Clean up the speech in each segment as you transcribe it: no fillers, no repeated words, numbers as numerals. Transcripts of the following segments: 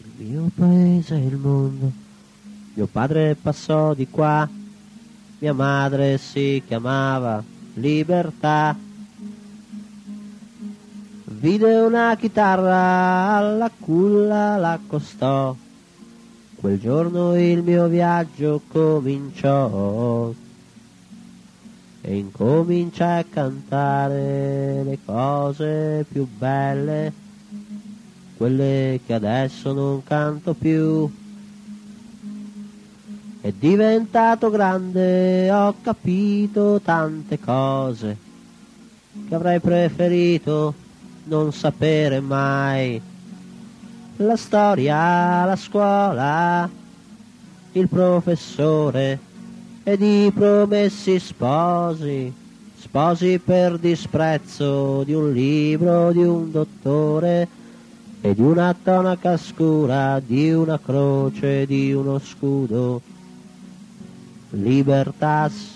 Il mio paese è il mondo. Mio padre passò di qua, mia madre si chiamava Libertà. Vide una chitarra, alla culla l'accostò. Quel giorno il mio viaggio cominciò e incominciai a cantare le cose più belle, quelle che adesso non canto più. È diventato grande, ho capito tante cose che avrei preferito non sapere mai. La storia, la scuola, il professore ed i promessi sposi, sposi per disprezzo di un libro, di un dottore e di una tonaca scura, di una croce, di uno scudo. Libertas,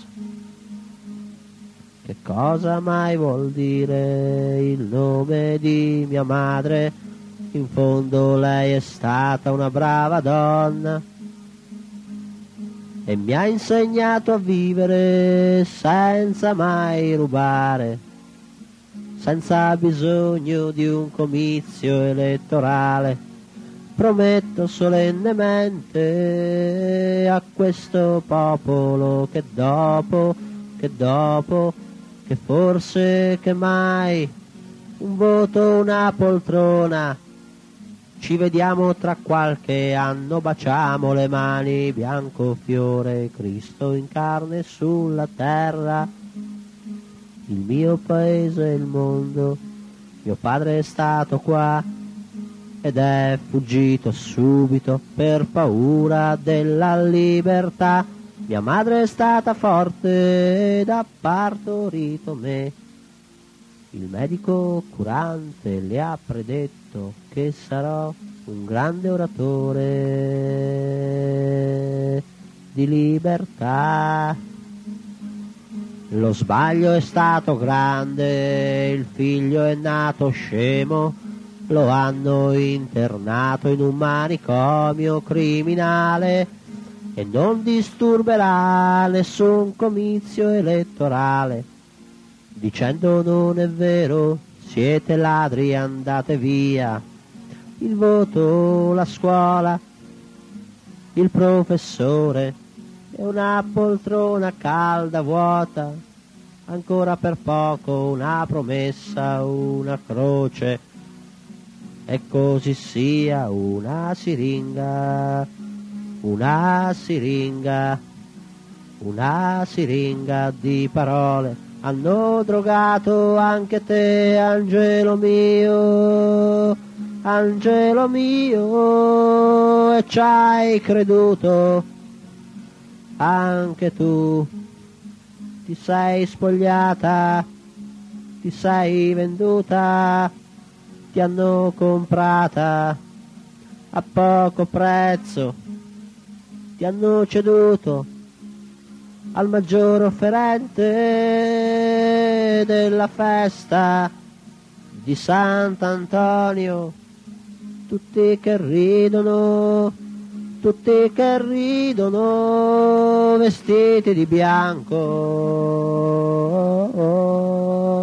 che cosa mai vuol dire il nome di mia madre? In fondo lei è stata una brava donna e mi ha insegnato a vivere senza mai rubare, senza bisogno di un comizio elettorale. Prometto solennemente a questo popolo che dopo, che forse, che mai, un voto, una poltrona. Ci vediamo tra qualche anno, baciamo le mani, bianco fiore, Cristo in carne sulla terra. Il mio paese è il mondo, mio padre è stato qua ed è fuggito subito per paura della libertà. Mia madre è stata forte ed ha partorito me. Il medico curante le ha predetto che sarò un grande oratore di libertà. Lo sbaglio è stato grande, il figlio è nato scemo, lo hanno internato in un manicomio criminale e non disturberà nessun comizio elettorale, dicendo non è vero, siete ladri, andate via. Il voto, la scuola, il professore e una poltrona calda, vuota, ancora per poco, una promessa, una croce, e così sia, una siringa, una siringa, una siringa di parole. Hanno drogato anche te, angelo mio, e ci hai creduto anche tu. Ti sei spogliata, ti sei venduta, ti hanno comprata a poco prezzo, ti hanno ceduto al maggior offerente della festa di Sant'Antonio. Tutti che ridono, vestiti di bianco.